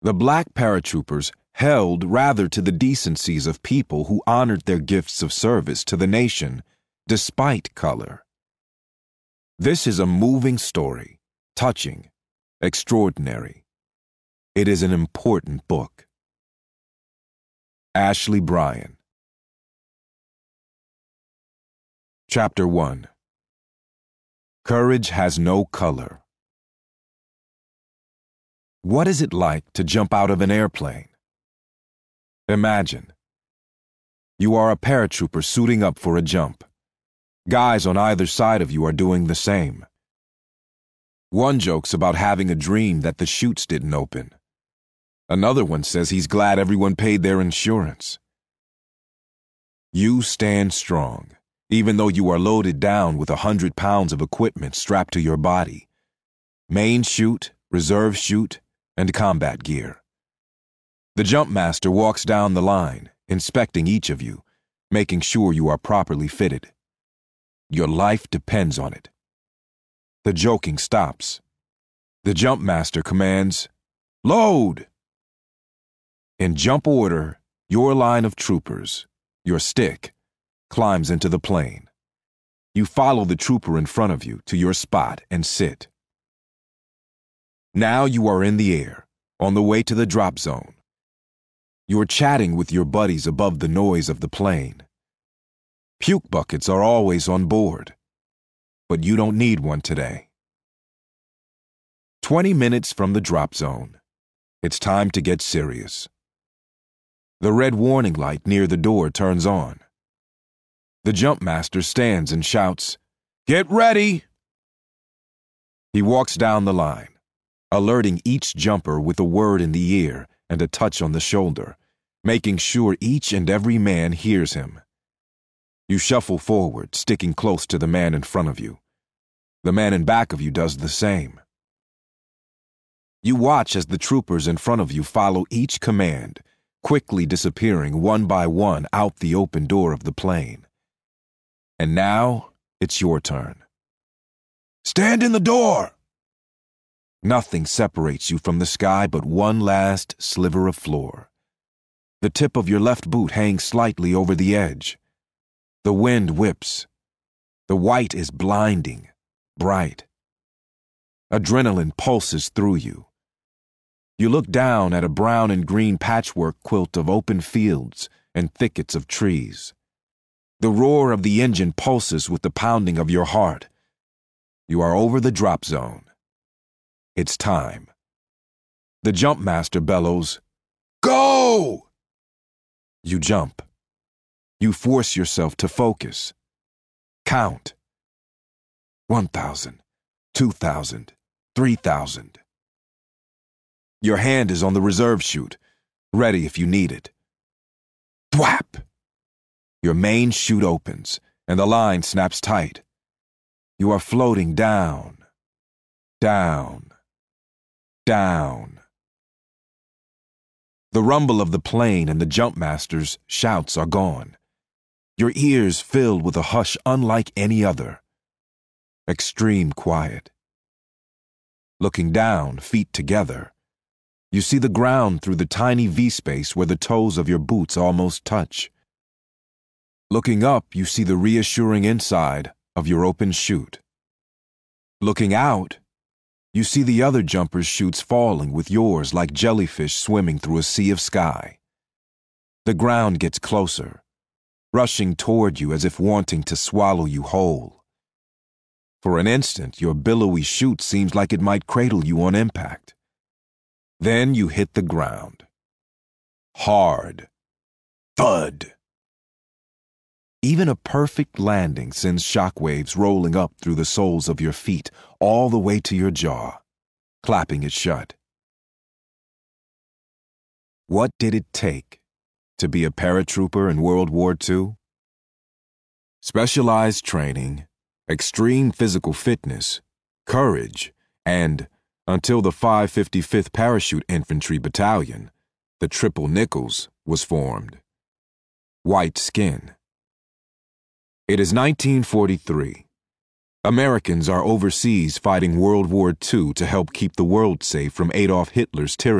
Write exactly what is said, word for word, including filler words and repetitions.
The black paratroopers held rather to the decencies of people who honored their gifts of service to the nation, despite color. This is a moving story, touching, extraordinary. It is an important book. Ashley Bryan. Chapter one. Courage has no color. What is it like to jump out of an airplane? Imagine. You are a paratrooper suiting up for a jump. Guys on either side of you are doing the same. One jokes about having a dream that the chutes didn't open. Another one says he's glad everyone paid their insurance. You stand strong, even though you are loaded down with a hundred pounds of equipment strapped to your body. Main chute, reserve chute, and combat gear. The jump master walks down the line, inspecting each of you, making sure you are properly fitted. Your life depends on it. The joking stops. The jump master commands, "Load!" In jump order, your line of troopers, your stick, climbs into the plane. You follow the trooper in front of you to your spot and sit. Now you are in the air, on the way to the drop zone. You're chatting with your buddies above the noise of the plane. Puke buckets are always on board, but you don't need one today. Twenty minutes from the drop zone, it's time to get serious. The red warning light near the door turns on. The jump master stands and shouts, "Get ready!" He walks down the line, alerting each jumper with a word in the ear and a touch on the shoulder, making sure each and every man hears him. You shuffle forward, sticking close to the man in front of you. The man in back of you does the same. You watch as the troopers in front of you follow each command, quickly disappearing one by one out the open door of the plane. And now, it's your turn. Stand in the door! Nothing separates you from the sky but one last sliver of floor. The tip of your left boot hangs slightly over the edge. The wind whips. The white is blinding, bright. Adrenaline pulses through you. You look down at a brown and green patchwork quilt of open fields and thickets of trees. The roar of the engine pulses with the pounding of your heart. You are over the drop zone. It's time. The jump master bellows, "Go!" You jump. You force yourself to focus. Count. One thousand, two thousand, three thousand. Your hand is on the reserve chute, ready if you need it. Thwap! Your main chute opens, and the line snaps tight. You are floating down, down, down. The rumble of the plane and the jump master's shouts are gone. Your ears filled with a hush unlike any other. Extreme quiet. Looking down, feet together, you see the ground through the tiny V-space where the toes of your boots almost touch. Looking up, you see the reassuring inside of your open chute. Looking out, you see the other jumpers' chutes falling with yours like jellyfish swimming through a sea of sky. The ground gets closer, rushing toward you as if wanting to swallow you whole. For an instant, your billowy chute seems like it might cradle you on impact. Then you hit the ground. Hard. Thud. Even a perfect landing sends shockwaves rolling up through the soles of your feet all the way to your jaw, clapping it shut. What did it take to be a paratrooper in World War Two? Specialized training, extreme physical fitness, courage, and, until the five fifty-fifth Parachute Infantry Battalion, the Triple Nickels was formed. White skin. It is nineteen forty-three. Americans are overseas fighting World War Two to help keep the world safe from Adolf Hitler's tyranny.